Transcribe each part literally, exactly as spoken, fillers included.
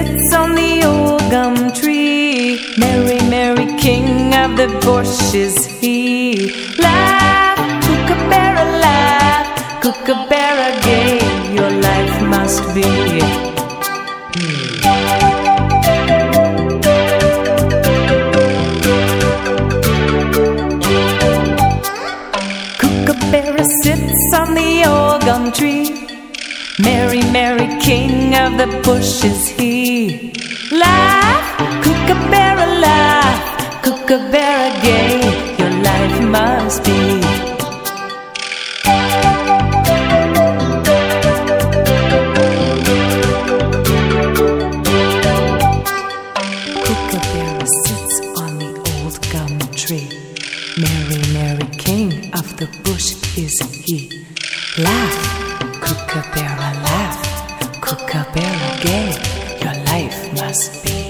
sits on the old gum tree. Merry, merry king of the bush is he. Laugh, kookaburra, laugh, kookaburra gay, your life must be. Kookaburra sits on the old gum tree. Merry, merry king of the bush is he. Laugh, kookaburra, laugh, kookaburra gay, your life must be. Kookaburra sits on the old gum tree. Merry, merry king of the bush is he. Laugh, kookaburra, laugh, kookaburra gay, your life must be.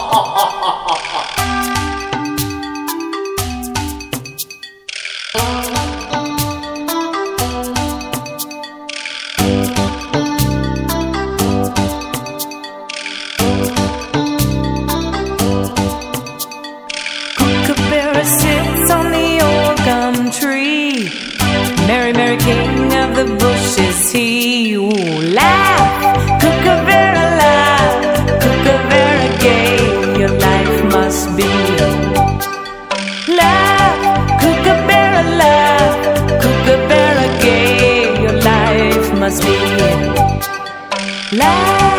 Kookaburra sits on the old gum tree. Merry, merry king of the bush is he. Ooh, laugh, kookaburra, laugh, kookaburra gay, your life must be. Laugh, kookaburra, laugh, kookaburra gay, your life must be. Laugh.